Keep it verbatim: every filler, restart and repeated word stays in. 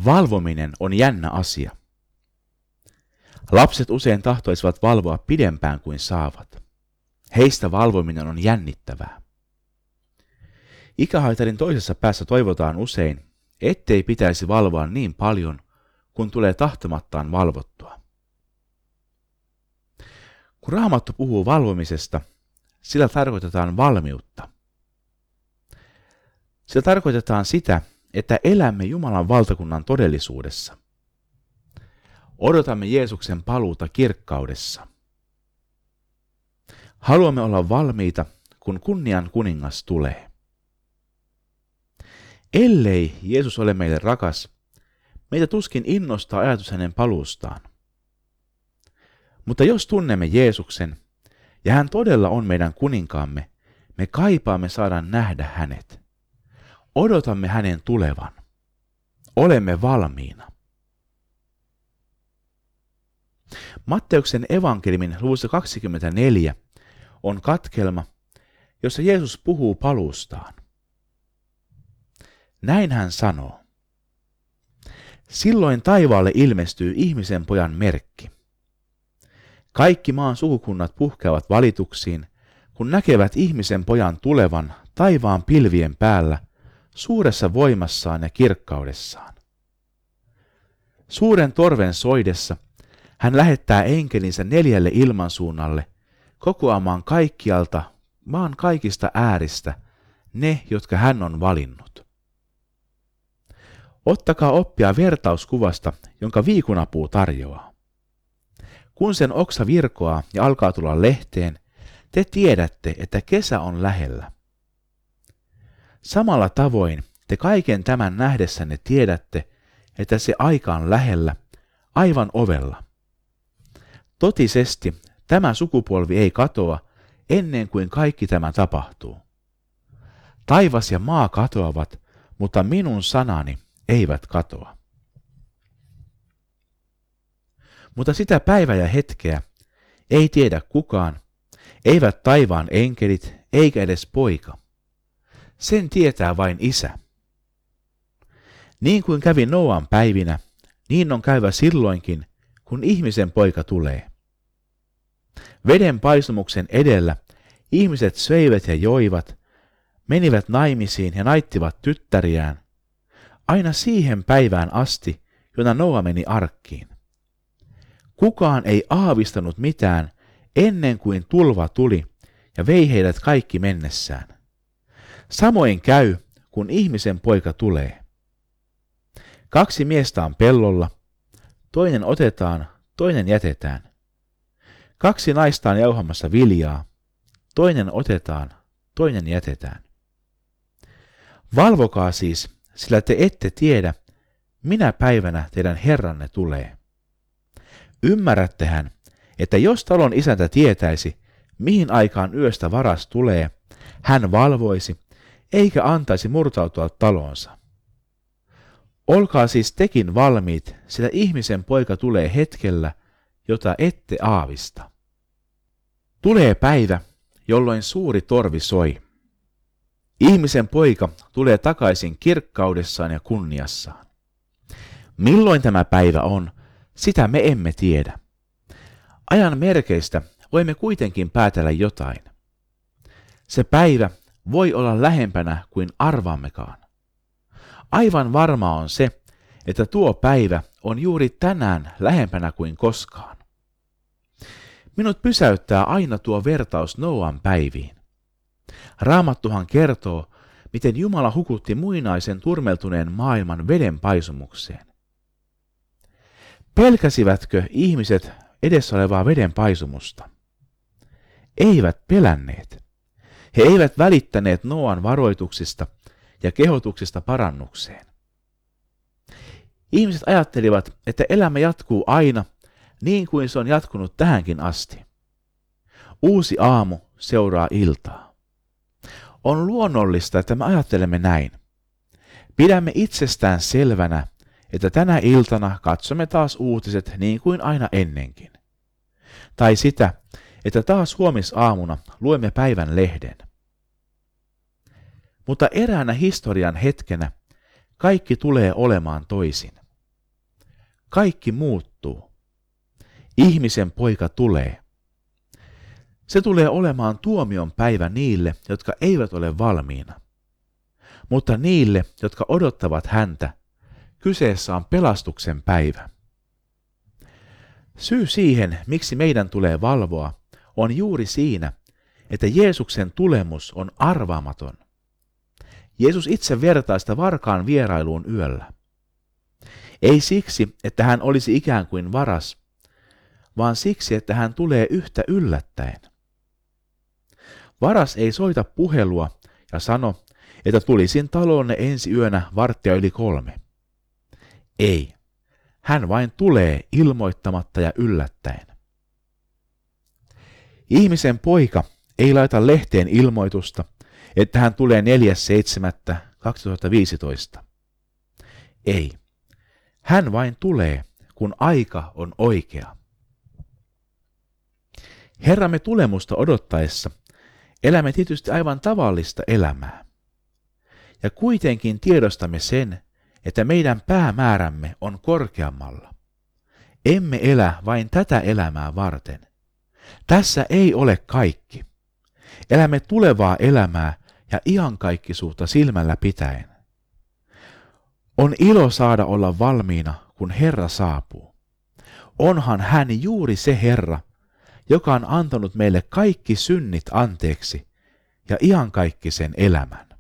Valvominen on jännä asia. Lapset usein tahtoisivat valvoa pidempään kuin saavat. Heistä valvominen on jännittävää. Ikähaitarin toisessa päässä toivotaan usein, ettei pitäisi valvoa niin paljon, kun tulee tahtomattaan valvottua. Kun Raamattu puhuu valvomisesta, sillä tarkoitetaan valmiutta. Sillä tarkoitetaan sitä, että elämme Jumalan valtakunnan todellisuudessa. Odotamme Jeesuksen paluuta kirkkaudessa. Haluamme olla valmiita, kun kunnian kuningas tulee. Ellei Jeesus ole meille rakas, meitä tuskin innostaa ajatus hänen paluustaan. Mutta jos tunnemme Jeesuksen, ja hän todella on meidän kuninkaamme, me kaipaamme saada nähdä hänet. Odotamme hänen tulevan. Olemme valmiina. Matteuksen evankeliumin luvussa kaksikymmentäneljä on katkelma, jossa Jeesus puhuu paluustaan. Näin hän sanoo. Silloin taivaalle ilmestyy ihmisen pojan merkki. Kaikki maan sukukunnat puhkeavat valituksiin, kun näkevät ihmisen pojan tulevan taivaan pilvien päällä, suuressa voimassaan ja kirkkaudessaan. Suuren torven soidessa hän lähettää enkelinsä neljälle ilmansuunnalle kokoamaan kaikkialta maan kaikista ääristä ne, jotka hän on valinnut. Ottakaa oppia vertauskuvasta, jonka viikunapuu tarjoaa. Kun sen oksa virkoaa ja alkaa tulla lehteen, te tiedätte, että kesä on lähellä. Samalla tavoin te kaiken tämän nähdessänne tiedätte, että se aika on lähellä, aivan ovella. Totisesti tämä sukupolvi ei katoa ennen kuin kaikki tämä tapahtuu. Taivas ja maa katoavat, mutta minun sanani eivät katoa. Mutta sitä päivää ja hetkeä ei tiedä kukaan, eivät taivaan enkelit eikä edes poika. Sen tietää vain Isä. Niin kuin kävi Noan päivinä, niin on käyvä silloinkin, kun ihmisen poika tulee. Veden paisumuksen edellä ihmiset söivät ja joivat, menivät naimisiin ja naittivat tyttäriään, aina siihen päivään asti, jona Noa meni arkkiin. Kukaan ei aavistanut mitään ennen kuin tulva tuli ja vei heidät kaikki mennessään. Samoin käy, kun ihmisen poika tulee. Kaksi miestä on pellolla, toinen otetaan, toinen jätetään. Kaksi naista on jauhamassa viljaa, toinen otetaan, toinen jätetään. Valvokaa siis, sillä te ette tiedä, minä päivänä teidän Herranne tulee. Ymmärrättehän, että jos talon isäntä tietäisi, mihin aikaan yöstä varas tulee, hän valvoisi, eikä antaisi murtautua talonsa. Olkaa siis tekin valmiit, sillä ihmisen poika tulee hetkellä, jota ette aavista. Tulee päivä, jolloin suuri torvi soi. Ihmisen poika tulee takaisin kirkkaudessaan ja kunniassaan. Milloin tämä päivä on, sitä me emme tiedä. Ajan merkeistä voimme kuitenkin päätellä jotain. Se päivä voi olla lähempänä kuin arvaammekaan. Aivan varmaa on se, että tuo päivä on juuri tänään lähempänä kuin koskaan. Minut pysäyttää aina tuo vertaus Noan päiviin. Raamattuhan kertoo, miten Jumala hukutti muinaisen turmeltuneen maailman veden paisumukseen. Pelkäsivätkö ihmiset edessä olevaa veden paisumusta? Eivät pelänneet. He eivät välittäneet Noan varoituksista ja kehotuksista parannukseen. Ihmiset ajattelivat, että elämä jatkuu aina niin kuin se on jatkunut tähänkin asti. Uusi aamu seuraa iltaa. On luonnollista, että me ajattelemme näin. Pidämme itsestään selvänä, että tänä iltana katsomme taas uutiset niin kuin aina ennenkin. Tai sitä, että taas huomisaamuna luemme päivän lehden. Mutta eräänä historian hetkenä kaikki tulee olemaan toisin. kaikki muuttuu. Ihmisen poika tulee. Se tulee olemaan tuomion päivä niille, jotka eivät ole valmiina. Mutta niille, jotka odottavat häntä, kyseessä on pelastuksen päivä. Syy siihen, miksi meidän tulee valvoa, on juuri siinä, että Jeesuksen tulemus on arvaamaton. Jeesus itse vertaa sitä varkaan vierailuun yöllä. Ei siksi, että hän olisi ikään kuin varas, vaan siksi, että hän tulee yhtä yllättäen. Varas ei soita puhelua ja sano, että tulisin taloonne ensi yönä varttia yli kolme. Ei, hän vain tulee ilmoittamatta ja yllättäen. Ihmisen poika ei laita lehteen ilmoitusta, että hän tulee neljäs seitsemättä kaksituhattaviisitoista. Ei, hän vain tulee, kun aika on oikea. Herramme tulemusta odottaessa elämme tietysti aivan tavallista elämää. Ja kuitenkin tiedostamme sen, että meidän päämäärämme on korkeammalla. Emme elä vain tätä elämää varten. Tässä ei ole kaikki. Elämme tulevaa elämää ja iankaikkisuutta silmällä pitäen. On ilo saada olla valmiina, kun Herra saapuu. Onhan hän juuri se Herra, joka on antanut meille kaikki synnit anteeksi ja iankaikkisen elämän.